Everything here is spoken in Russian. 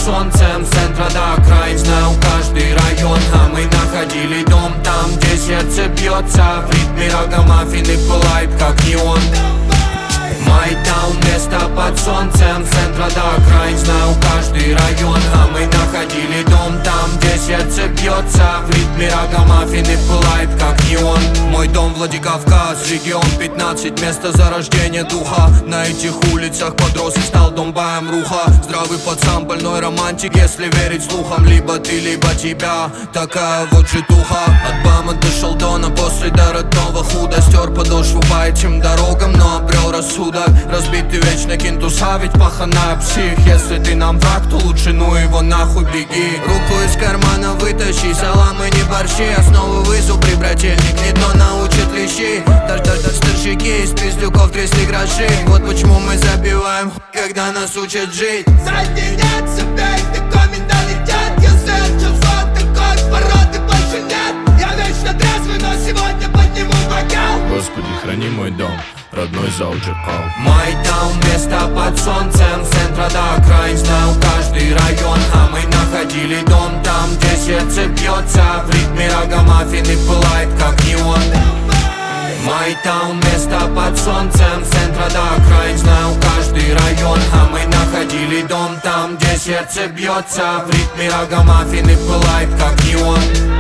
солнцем, с центра до окраин знаю каждый район. А мы находили дом там, где сердце бьется в ритме рагамаффин и пылает как неон. My Town, место под солнцем, с центра до окраин знаю каждый район. А мы находили дом там, где сердце бьется в ритме рагамаффин и пылает как неон. Мой дом Владикавказ, регион 15, место зарождения духа. На этих улицах подрос и стал домбаем руха. Здравый пацан, больной романтик, если верить слухам. Либо ты, либо тебя, такая вот житуха. От Бама до Шалдона, после до родного худо. Стер подошву по этим дорогам, но обрел рассудок. Разбитый вечно кинтуса, ведь паханая псих. Если ты нам враг, то лучше ну его нахуй беги. Руку из кармана вытащи, саламы не борщи. Основы зубри, брательник, не то научат лещи. Старшики из пиздюков трясли гроши. Вот почему мы забиваем, когда нас учат жить. Среди нет себя, такой менталитет. Если отчался такой породы больше нет. Я вечно трезвый, но сегодня подниму бокал. Господи, храни мой дом, родной зал Джекал. My Town, место под солнцем, с центра до окраин знаю каждый район. А мы находили дом там, где сердце бьется в ритме рагамаффин и пылает как неон. My Town, место под солнцем, с центра до окраин знаю каждый район. А мы находили дом там, где сердце бьется в ритме рагамаффин и пылает как неон.